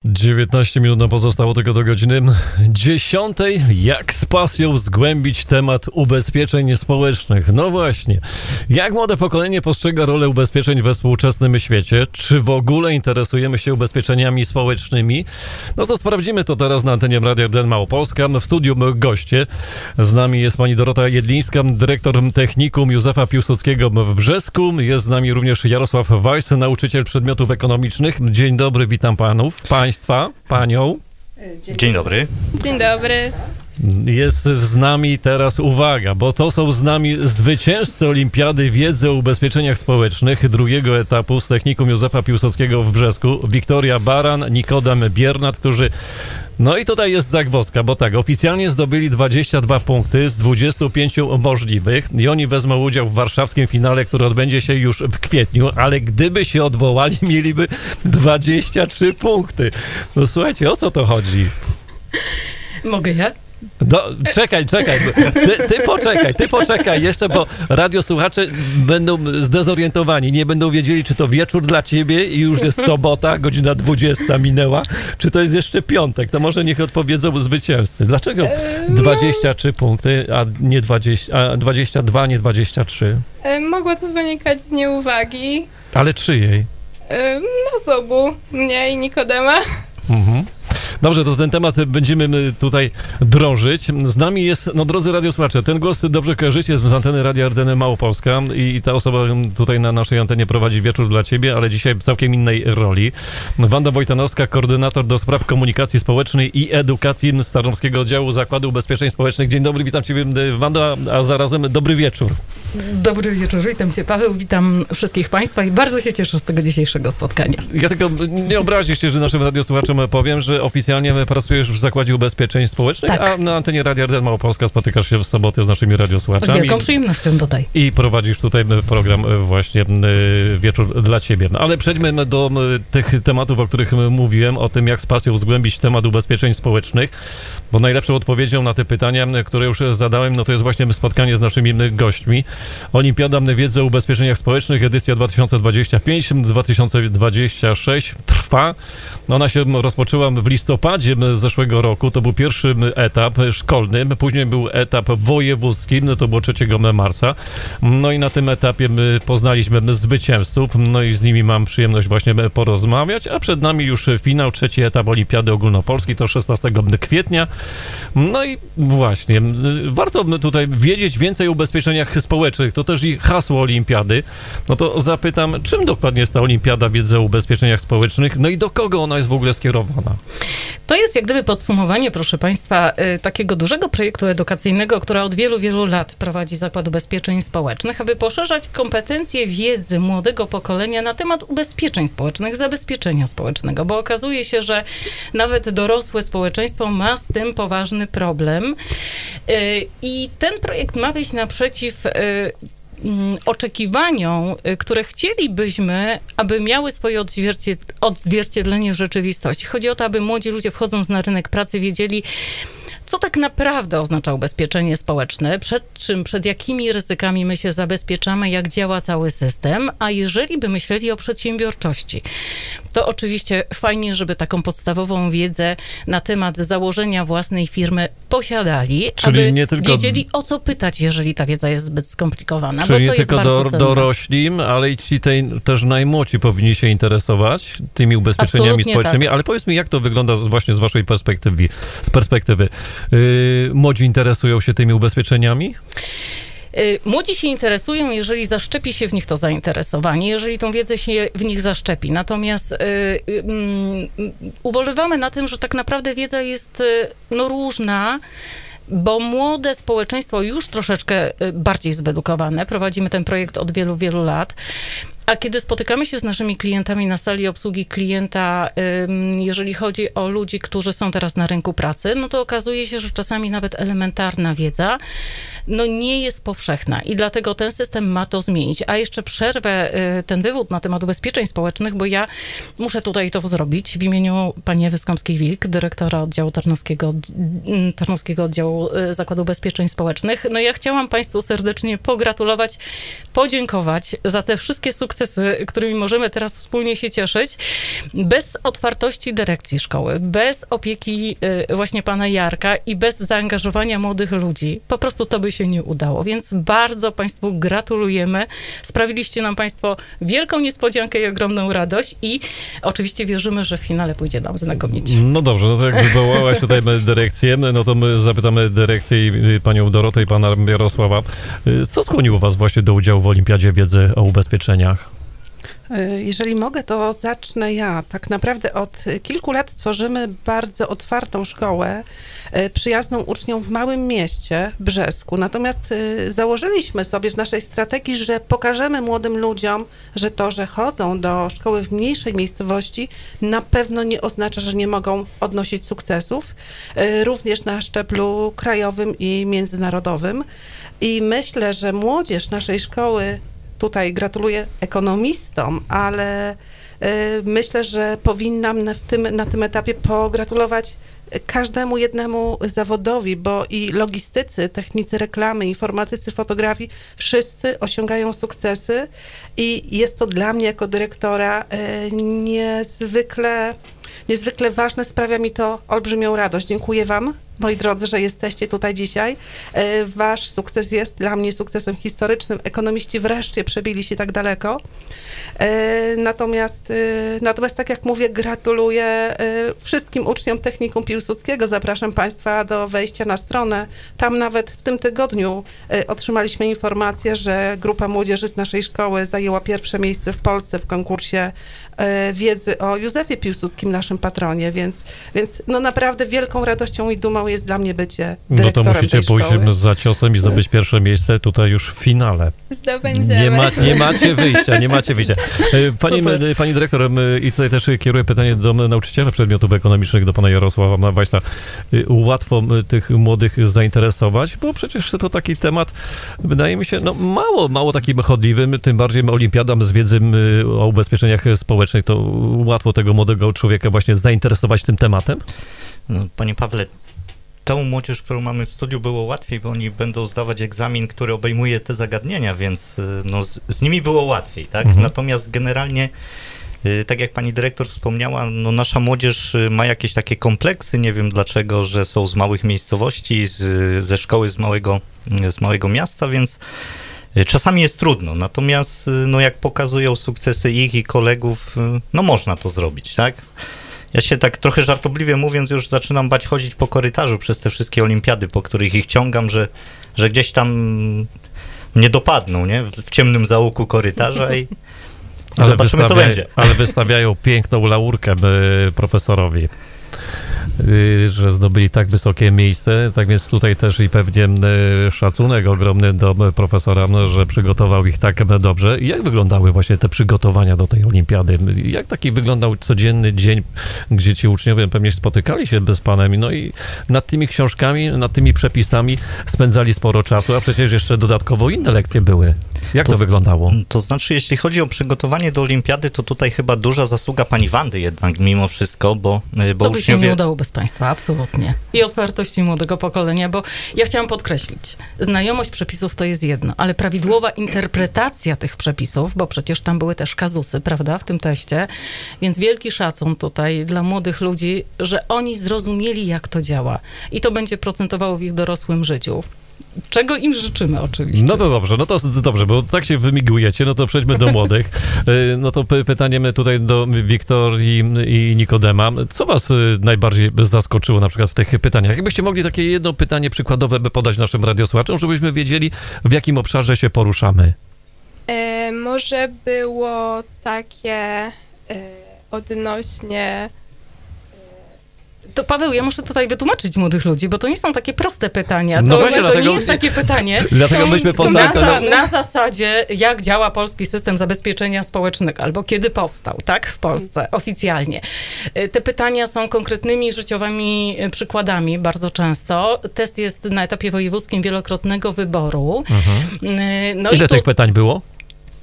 19 minut nam pozostało tylko do godziny 10. Jak z pasją zgłębić temat ubezpieczeń społecznych? No właśnie. Jak młode pokolenie postrzega rolę ubezpieczeń we współczesnym świecie? Czy w ogóle interesujemy się ubezpieczeniami społecznymi? No to sprawdzimy to teraz na antenie Radia RDN Małopolska. W studiu goście. Z nami jest pani Dorota Jedlińska, dyrektor Technikum Józefa Piłsudskiego w Brzesku. Jest z nami również Jarosław Wajs, nauczyciel przedmiotów ekonomicznych. Dzień dobry, witam panią. Dzień dobry. Dzień dobry. Jest z nami teraz, uwaga, bo to są z nami zwycięzcy Olimpiady Wiedzy o Ubezpieczeniach Społecznych drugiego etapu z Technikum Józefa Piłsudskiego w Brzesku. Wiktoria Baran, Nikodem Biernat, którzy... No i tutaj jest zagwozdka, bo tak, oficjalnie zdobyli 22 punkty z 25 możliwych i oni wezmą udział w warszawskim finale, który odbędzie się już w kwietniu, ale gdyby się odwołali, mieliby 23 punkty. No słuchajcie, o co to chodzi? Mogę ja? Czekaj, ty poczekaj jeszcze, bo radiosłuchacze będą zdezorientowani, nie będą wiedzieli, czy to wieczór dla ciebie i już jest sobota, godzina 20 minęła, czy to jest jeszcze piątek, to może niech odpowiedzą zwycięzcy. Dlaczego 23 punkty, a nie 22, nie 23? Mogło to wynikać z nieuwagi. Ale czyjej? No z obu, mnie i Nikodema. Mhm. Dobrze, to ten temat będziemy tutaj drążyć. Z nami jest, no drodzy radiosłuchacze, ten głos dobrze kojarzycie z anteny Radia RDN Małopolska i ta osoba tutaj na naszej antenie prowadzi wieczór dla ciebie, ale dzisiaj w całkiem innej roli. Wanda Wojtanowska, koordynator do spraw komunikacji społecznej i edukacji z Tarnowskiego Oddziału Zakładu Ubezpieczeń Społecznych. Dzień dobry, witam ciebie Wanda, a zarazem dobry wieczór. Dobry wieczór, witam cię Paweł, witam wszystkich państwa i bardzo się cieszę z tego dzisiejszego spotkania. Ja tylko nie obraźcie się, że naszym radiosłuchaczom powiem, że oficjalnie pracujesz w Zakładzie Ubezpieczeń Społecznych, tak. A na antenie Radia RDN Małopolska spotykasz się w sobotę z naszymi radiosłuchaczami. Z wielką przyjemnością dodaj. I prowadzisz tutaj program właśnie Wieczór dla ciebie. Ale przejdźmy do tych tematów, o których mówiłem, o tym, jak z pasją zgłębić temat ubezpieczeń społecznych, bo najlepszą odpowiedzią na te pytania, które już zadałem, no to jest właśnie spotkanie z naszymi gośćmi. Olimpiada Wiedzy o Ubezpieczeniach Społecznych, edycja 2025-2026 trwa. Ona się rozpoczęła w listopadzie zeszłego roku, to był pierwszy etap szkolny, później był etap wojewódzki, to było 3 marca. No i na tym etapie my poznaliśmy zwycięzców, no i z nimi mam przyjemność właśnie porozmawiać, a przed nami już finał, 3 etap Olimpiady Ogólnopolskiej, to 16 kwietnia. No i właśnie, warto tutaj wiedzieć więcej o ubezpieczeniach społecznych, to też i hasło Olimpiady. No to zapytam, czym dokładnie jest ta Olimpiada Wiedzy o Ubezpieczeniach Społecznych, no i do kogo ona jest w ogóle skierowana? To jest jak gdyby podsumowanie, proszę państwa, takiego dużego projektu edukacyjnego, który od wielu, wielu lat prowadzi Zakład Ubezpieczeń Społecznych, aby poszerzać kompetencje wiedzy młodego pokolenia na temat ubezpieczeń społecznych, zabezpieczenia społecznego, bo okazuje się, że nawet dorosłe społeczeństwo ma z tym poważny problem i ten projekt ma wyjść naprzeciw oczekiwaniom, które chcielibyśmy, aby miały swoje odzwierciedlenie w rzeczywistości. Chodzi o to, aby młodzi ludzie wchodząc na rynek pracy wiedzieli, co tak naprawdę oznacza ubezpieczenie społeczne, przed jakimi ryzykami my się zabezpieczamy, jak działa cały system, a jeżeli by myśleli o przedsiębiorczości, to oczywiście fajnie, żeby taką podstawową wiedzę na temat założenia własnej firmy posiadali, czyli aby nie tylko wiedzieli, o co pytać, jeżeli ta wiedza jest zbyt skomplikowana. Czyli bo to nie jest tylko bardzo cenne. dorośli, ale i ci też najmłodsi powinni się interesować tymi ubezpieczeniami Absolutnie społecznymi. tak. Ale powiedz mi, jak to wygląda właśnie z waszej perspektywy. Młodzi interesują się tymi ubezpieczeniami? Młodzi się interesują, jeżeli zaszczepi się w nich to zainteresowanie, jeżeli tą wiedzę się w nich zaszczepi. Natomiast ubolewamy na tym, że tak naprawdę wiedza jest różna, bo młode społeczeństwo już troszeczkę bardziej zwedukowane. Prowadzimy ten projekt od wielu, wielu lat. A kiedy spotykamy się z naszymi klientami na sali obsługi klienta, jeżeli chodzi o ludzi, którzy są teraz na rynku pracy, no to okazuje się, że czasami nawet elementarna wiedza nie jest powszechna i dlatego ten system ma to zmienić. A jeszcze przerwę ten wywód na temat ubezpieczeń społecznych, bo ja muszę tutaj to zrobić w imieniu pani Ewy Skąpskiej-Wilk, dyrektora oddziału Tarnowskiego Oddziału Zakładu Ubezpieczeń Społecznych. Ja chciałam państwu serdecznie pogratulować, podziękować za te wszystkie sukcesy, sukcesy, którymi możemy teraz wspólnie się cieszyć, bez otwartości dyrekcji szkoły, bez opieki właśnie pana Jarka i bez zaangażowania młodych ludzi, po prostu to by się nie udało. Więc bardzo państwu gratulujemy. Sprawiliście nam państwo wielką niespodziankę i ogromną radość i oczywiście wierzymy, że w finale pójdzie nam znakomicie. No dobrze, no to jak wywołałaś tutaj dyrekcję, no to my zapytamy dyrekcję i panią Dorotę i pana Jarosława. Co skłoniło was właśnie do udziału w Olimpiadzie Wiedzy o Ubezpieczeniach? Jeżeli mogę, to zacznę ja. Tak naprawdę od kilku lat tworzymy bardzo otwartą szkołę, przyjazną uczniom w małym mieście, Brzesku. Natomiast założyliśmy sobie w naszej strategii, że pokażemy młodym ludziom, że to, że chodzą do szkoły w mniejszej miejscowości, na pewno nie oznacza, że nie mogą odnosić sukcesów, również na szczeblu krajowym i międzynarodowym. I myślę, że młodzież naszej szkoły, tutaj gratuluję ekonomistom, ale myślę, że powinnam na tym etapie pogratulować każdemu jednemu zawodowi, bo i logistycy, technicy reklamy, informatycy fotografii, wszyscy osiągają sukcesy i jest to dla mnie jako dyrektora niezwykle ważne, sprawia mi to olbrzymią radość. Dziękuję wam, moi drodzy, że jesteście tutaj dzisiaj. Wasz sukces jest dla mnie sukcesem historycznym. Ekonomiści wreszcie przebili się tak daleko. Natomiast tak jak mówię, gratuluję wszystkim uczniom Technikum Piłsudskiego. Zapraszam państwa do wejścia na stronę. Tam nawet w tym tygodniu otrzymaliśmy informację, że grupa młodzieży z naszej szkoły zajęła pierwsze miejsce w Polsce w konkursie wiedzy o Józefie Piłsudskim, naszym patronie, więc no naprawdę wielką radością i dumą jest dla mnie bycie dyrektorem No to musicie tej szkoły. pójść za ciosem i zdobyć pierwsze miejsce tutaj już w finale. Zdobędziemy. Nie macie wyjścia. Pani dyrektor, i tutaj też kieruję pytanie do nauczyciela przedmiotów ekonomicznych, do pana Jarosława Wajsa. Łatwo tych młodych zainteresować, bo przecież to taki temat, wydaje mi się, no mało takim chodliwym, tym bardziej olimpiadam z wiedzy o ubezpieczeniach społecznych, to łatwo tego młodego człowieka właśnie zainteresować tym tematem? No, panie Pawle, tą młodzież, którą mamy w studiu, było łatwiej, bo oni będą zdawać egzamin, który obejmuje te zagadnienia, więc no, z nimi było łatwiej, tak? Natomiast generalnie, tak jak pani dyrektor wspomniała, no, nasza młodzież ma jakieś takie kompleksy, nie wiem dlaczego, że są z małych miejscowości, ze szkoły z małego miasta, więc czasami jest trudno, natomiast no, jak pokazują sukcesy ich i kolegów, no można to zrobić, tak? Ja się tak trochę żartobliwie mówiąc już zaczynam bać chodzić po korytarzu przez te wszystkie olimpiady, po których ich ciągam, że gdzieś tam mnie dopadną, nie? W ciemnym zaułku korytarza i zobaczymy, co będzie. Ale wystawiają piękną laurkę profesorowi, że zdobyli tak wysokie miejsce, tak więc tutaj też i pewnie szacunek ogromny do profesora, że przygotował ich tak dobrze. Jak wyglądały właśnie te przygotowania do tej olimpiady? Jak taki wyglądał codzienny dzień, gdzie ci uczniowie pewnie spotykali się z panem, no i nad tymi książkami, nad tymi przepisami spędzali sporo czasu, a przecież jeszcze dodatkowo inne lekcje były. Jak to wyglądało? To znaczy, jeśli chodzi o przygotowanie do olimpiady, to tutaj chyba duża zasługa pani Wandy jednak mimo wszystko, bo to by się nie udało bez państwa, absolutnie. I otwartości młodego pokolenia, bo ja chciałam podkreślić, znajomość przepisów to jest jedno, ale prawidłowa interpretacja tych przepisów, bo przecież tam były też kazusy, prawda, w tym teście, więc wielki szacun tutaj dla młodych ludzi, że oni zrozumieli, jak to działa i to będzie procentowało w ich dorosłym życiu. Czego im życzymy oczywiście. No to dobrze, bo tak się wymigujecie, no to przejdźmy do młodych. No to pytanie tutaj do Wiktorii i Nikodema. Co was najbardziej zaskoczyło na przykład w tych pytaniach? Jakbyście mogli takie jedno pytanie przykładowe by podać naszym radiosłuchaczom, żebyśmy wiedzieli, w jakim obszarze się poruszamy. Może było takie odnośnie... To Paweł, ja muszę tutaj wytłumaczyć młodych ludzi, bo to nie są takie proste pytania. No To, właśnie, to dlatego- nie jest takie pytanie. Dlatego myśmy poznali to... Na zasadzie, jak działa polski system zabezpieczenia społecznego, albo kiedy powstał, tak, w Polsce, oficjalnie. Te pytania są konkretnymi życiowymi przykładami bardzo często. Test jest na etapie wojewódzkim wielokrotnego wyboru. No Ile tych pytań było?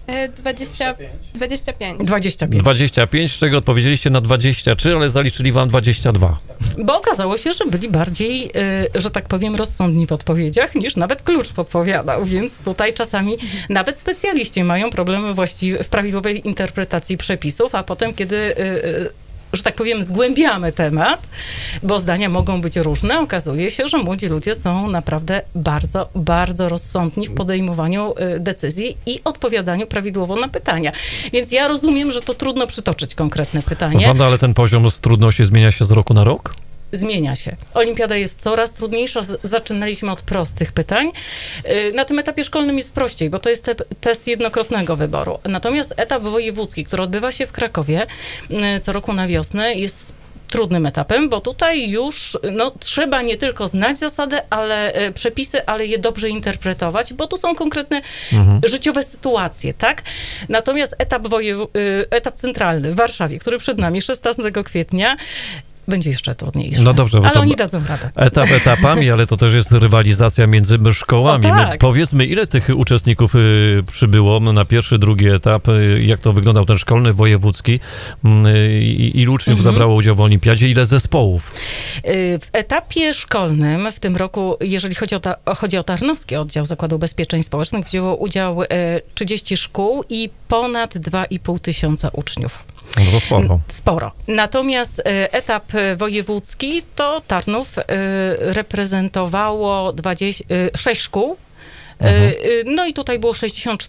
25. 25. 25, z czego odpowiedzieliście na 23, ale zaliczyli wam 22. Bo okazało się, że byli bardziej, że tak powiem, rozsądni w odpowiedziach, niż nawet klucz podpowiadał, więc tutaj czasami nawet specjaliści mają problemy w prawidłowej interpretacji przepisów, a potem, kiedy że tak powiem, zgłębiamy temat, bo zdania mogą być różne, okazuje się, że młodzi ludzie są naprawdę bardzo, bardzo rozsądni w podejmowaniu decyzji i odpowiadaniu prawidłowo na pytania. Więc ja rozumiem, że to trudno przytoczyć konkretne pytanie. Wanda, ale ten poziom z trudności zmienia się z roku na rok? Zmienia się. Olimpiada jest coraz trudniejsza. Zaczynaliśmy od prostych pytań. Na tym etapie szkolnym jest prościej, bo to jest test jednokrotnego wyboru. Natomiast etap wojewódzki, który odbywa się w Krakowie co roku na wiosnę, jest trudnym etapem, bo tutaj już trzeba nie tylko znać zasady, przepisy, ale je dobrze interpretować, bo tu są konkretne życiowe sytuacje, tak? Natomiast etap centralny w Warszawie, który przed nami 16 kwietnia, będzie jeszcze trudniejsze. No dobrze, ale oni dadzą radę. Etap etapami, ale to też jest rywalizacja między szkołami. O, tak. Powiedzmy, ile tych uczestników przybyło na pierwszy, drugi etap? Jak to wyglądał ten szkolny, wojewódzki? Ilu uczniów zabrało udział w olimpiadzie? Ile zespołów? W etapie szkolnym w tym roku, jeżeli chodzi o Tarnowski Oddział Zakładu Ubezpieczeń Społecznych, wzięło udział 30 szkół i ponad 2,5 tysiąca uczniów. No to sporo. Sporo. Natomiast etap wojewódzki to Tarnów reprezentowało 6 szkół. No i tutaj było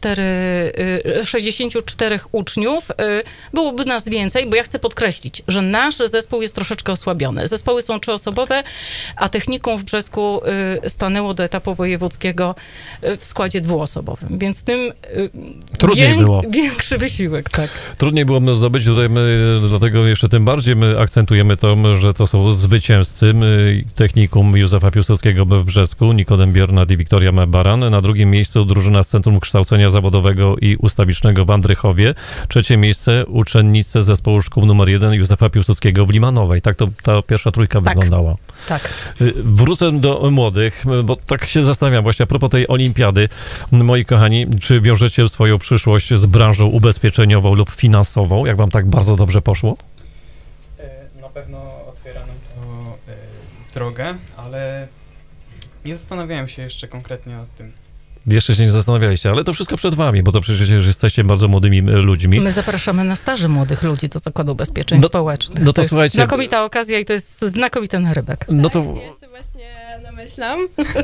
64 uczniów. Byłoby nas więcej, bo ja chcę podkreślić, że nasz zespół jest troszeczkę osłabiony. Zespoły są 3-osobowe, a technikum w Brzesku stanęło do etapu wojewódzkiego w składzie 2-osobowym, więc tym trudniej było. Większy wysiłek, tak. Trudniej było zdobyć, tutaj dlatego jeszcze tym bardziej my akcentujemy to, że to są zwycięzcy technikum Józefa Piłsudskiego w Brzesku, Nikodem Biernat i Wiktoria Baran. Na drugim miejscu drużyna z Centrum Kształcenia Zawodowego i Ustawicznego w Andrychowie. Trzecie miejsce uczennice zespołu szkół nr 1 Józefa Piłsudskiego w Limanowej. Tak to ta pierwsza trójka wyglądała. Tak. Wrócę do młodych, bo tak się zastanawiam właśnie a propos tej olimpiady. Moi kochani, czy wiążecie swoją przyszłość z branżą ubezpieczeniową lub finansową? Jak wam tak bardzo dobrze poszło? Na pewno otwiera nam to drogę, ale nie zastanawiałem się jeszcze konkretnie nad tym. Jeszcze się nie zastanawialiście, ale to wszystko przed wami, bo to przecież jesteście bardzo młodymi ludźmi. My zapraszamy na staże młodych ludzi do Zakładu Ubezpieczeń Społecznych. No to jest słuchajcie, znakomita okazja i to jest znakomity narybek. No to Ja sobie właśnie namyślam.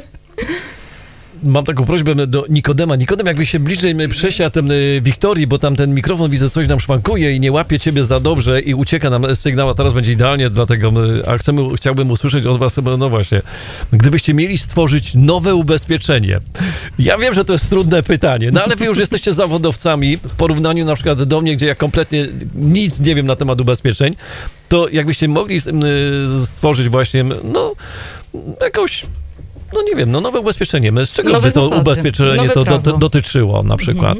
mam taką prośbę do Nikodema. Nikodem, jakbyś się bliżej przesiadł Wiktorii, bo tam ten mikrofon, widzę, coś nam szwankuje i nie łapie ciebie za dobrze i ucieka nam sygnał, a teraz będzie idealnie, dlatego chciałbym usłyszeć od was, no właśnie, gdybyście mieli stworzyć nowe ubezpieczenie. Ja wiem, że to jest trudne pytanie, no ale wy już jesteście zawodowcami w porównaniu na przykład do mnie, gdzie ja kompletnie nic nie wiem na temat ubezpieczeń, to jakbyście mogli stworzyć właśnie, no, jakąś... No nie wiem, nowe ubezpieczenie. Z czego nowe by to zasady, ubezpieczenie dotyczyło na przykład?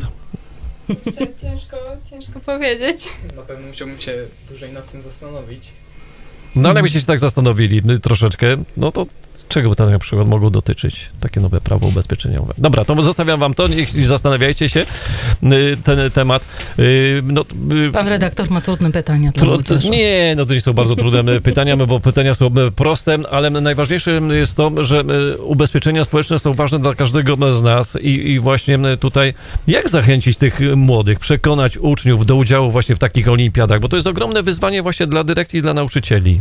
Ciężko powiedzieć. Na pewno musiałbym się dłużej nad tym zastanowić. No ale jakbyście się tak zastanowili troszeczkę, no to czego by to na przykład mogło dotyczyć? Takie nowe prawo ubezpieczeniowe. Dobra, to zostawiam wam to, niech zastanawiajcie się ten temat. Pan redaktor ma trudne pytania dla młodzieży. Nie, no to nie są bardzo trudne pytania, bo pytania są proste, ale najważniejsze jest to, że ubezpieczenia społeczne są ważne dla każdego z nas i właśnie tutaj jak zachęcić tych młodych, przekonać uczniów do udziału właśnie w takich olimpiadach, bo to jest ogromne wyzwanie właśnie dla dyrekcji i dla nauczycieli.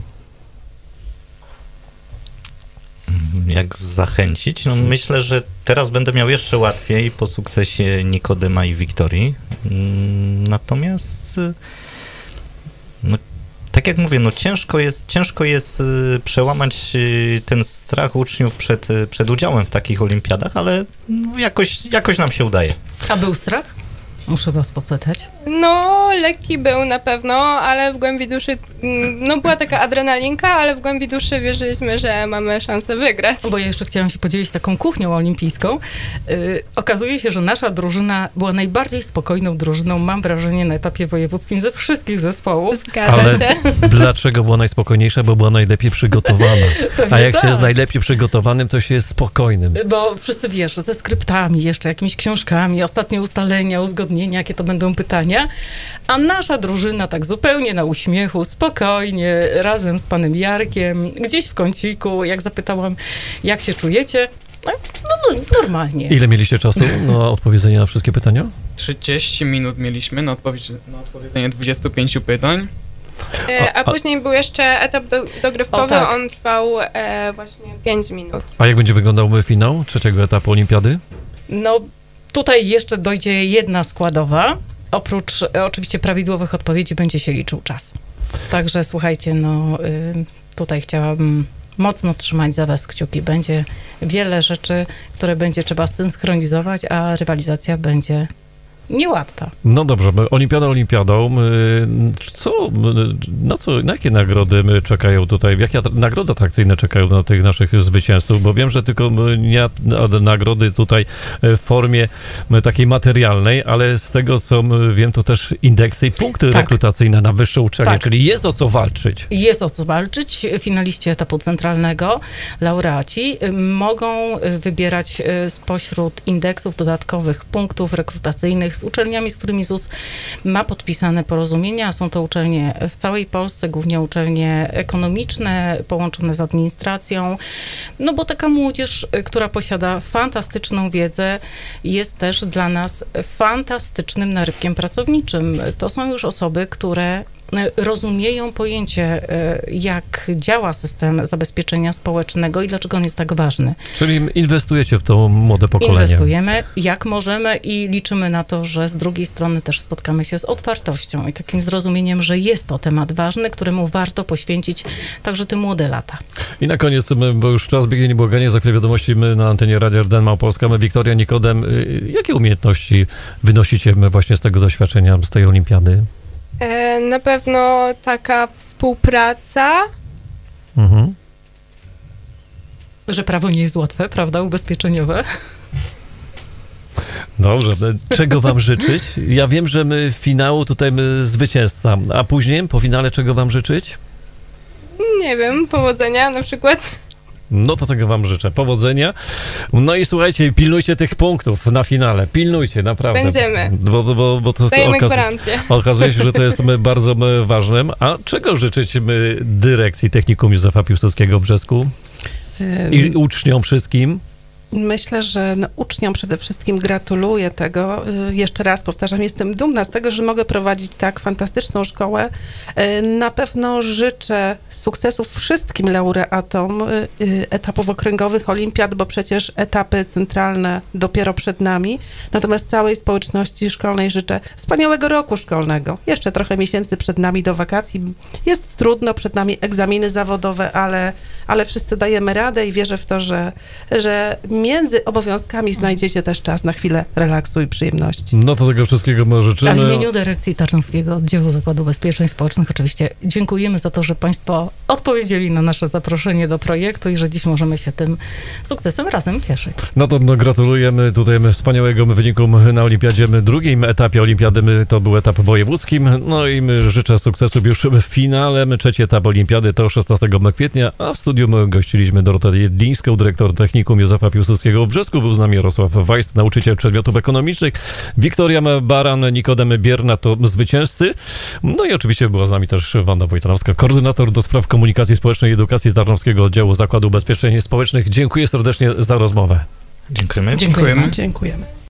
Jak zachęcić? No myślę, że teraz będę miał jeszcze łatwiej po sukcesie Nikodema i Wiktorii. Natomiast no, tak jak mówię, no ciężko jest przełamać ten strach uczniów przed udziałem w takich olimpiadach, ale no, jakoś nam się udaje. A był strach? Muszę was podpytać. No, lekki był na pewno, ale w głębi duszy No była taka adrenalinka, ale w głębi duszy wierzyliśmy, że mamy szansę wygrać. Bo ja jeszcze chciałam się podzielić taką kuchnią olimpijską. Okazuje się, że nasza drużyna była najbardziej spokojną drużyną, mam wrażenie, na etapie wojewódzkim ze wszystkich zespołów. Zgadza Ale się. dlaczego była najspokojniejsza? Bo była najlepiej przygotowana. A Pewnie jak się tak. jest najlepiej przygotowanym, to się jest spokojnym. Bo wszyscy, wiesz, ze skryptami, jeszcze jakimiś książkami, ostatnie ustalenia, uzgodnienia, jakie to będą pytania. A nasza drużyna tak zupełnie na uśmiechu, spokojnie, razem z panem Jarkiem, gdzieś w kąciku, jak zapytałam, jak się czujecie, no normalnie. Ile mieliście czasu na odpowiedzenie na wszystkie pytania? 30 minut mieliśmy na odpowiedzenie 25 pytań. A później był jeszcze etap dogrywkowy, O, tak. on trwał właśnie 5 minut. A jak będzie wyglądał finał trzeciego etapu olimpiady? No, tutaj jeszcze dojdzie jedna składowa. Oprócz oczywiście prawidłowych odpowiedzi będzie się liczył czas. Także słuchajcie, no tutaj chciałabym mocno trzymać za was kciuki. Będzie wiele rzeczy, które będzie trzeba synchronizować, a rywalizacja będzie niełatwa. No dobrze, olimpiada olimpiadą. Na jakie nagrody czekają tutaj? Jakie nagrody atrakcyjne czekają na tych naszych zwycięzców? Bo wiem, że tylko nie nagrody tutaj w formie takiej materialnej, ale z tego, co wiem, to też indeksy i punkty Tak. rekrutacyjne na wyższe uczelnie, Tak. czyli jest o co walczyć. Jest o co walczyć. Finaliści etapu centralnego, laureaci, mogą wybierać spośród indeksów dodatkowych punktów rekrutacyjnych z uczelniami, z którymi ZUS ma podpisane porozumienia. Są to uczelnie w całej Polsce, głównie uczelnie ekonomiczne, połączone z administracją. No bo taka młodzież, która posiada fantastyczną wiedzę, jest też dla nas fantastycznym narybkiem pracowniczym. To są już osoby, które rozumieją pojęcie, jak działa system zabezpieczenia społecznego i dlaczego on jest tak ważny. Czyli inwestujecie w to młode pokolenie. Inwestujemy jak możemy i liczymy na to, że z drugiej strony też spotkamy się z otwartością i takim zrozumieniem, że jest to temat ważny, któremu warto poświęcić także te młode lata. I na koniec, bo już czas biegnie niebłaganie, za chwilę wiadomości na antenie Radia RDN Małopolska. Wiktoria, Nikodem, jakie umiejętności wynosicie właśnie z tego doświadczenia, z tej olimpiady? Na pewno taka współpraca. Mhm. Że prawo nie jest łatwe, prawda, ubezpieczeniowe? Dobrze, czego wam życzyć? Ja wiem, że finału tutaj zwycięzca, a później, po finale, czego wam życzyć? Nie wiem, powodzenia na przykład. No to tego wam życzę. Powodzenia. No i słuchajcie, pilnujcie tych punktów na finale. Pilnujcie, naprawdę. Będziemy. Bo to Dajemy gwarancję. okazuje się, że to jest bardzo ważnym. A czego życzyć dyrekcji Technikum Józefa Piłsudskiego w Brzesku i uczniom wszystkim? Myślę, że uczniom przede wszystkim gratuluję tego. Jeszcze raz powtarzam, jestem dumna z tego, że mogę prowadzić tak fantastyczną szkołę. Na pewno życzę sukcesów wszystkim laureatom etapów okręgowych olimpiad, bo przecież etapy centralne dopiero przed nami. Natomiast całej społeczności szkolnej życzę wspaniałego roku szkolnego. Jeszcze trochę miesięcy przed nami do wakacji. Jest trudno, przed nami egzaminy zawodowe, ale wszyscy dajemy radę i wierzę w to, że między obowiązkami znajdziecie też czas na chwilę relaksu i przyjemności. No to tego wszystkiego życzymy. A w imieniu Dyrekcji Tarnowskiego Oddziału Zakładu Ubezpieczeń Społecznych oczywiście dziękujemy za to, że Państwo odpowiedzieli na nasze zaproszenie do projektu i że dziś możemy się tym sukcesem razem cieszyć. No to gratulujemy tutaj wspaniałego wyniku na olimpiadzie. Drugim etapie olimpiady to był etap wojewódzkim. No i życzę sukcesów już w finale. Trzeci etap olimpiady to 16 kwietnia, a w studiu gościliśmy Dorotę Jedlińską, dyrektor Technikum Józefa Piłsudskiego w Brzesku. Był z nami Jarosław Wajs, nauczyciel przedmiotów ekonomicznych, Wiktoria Baran, Nikodem Bierna to zwycięzcy. No i oczywiście była z nami też Wanda Wojtanowska, koordynator do spraw komunikacji społecznej i edukacji z Tarnowskiego Oddziału Zakładu Ubezpieczeń Społecznych. Dziękuję serdecznie za rozmowę. Dziękujemy. Dziękujemy. Dziękujemy.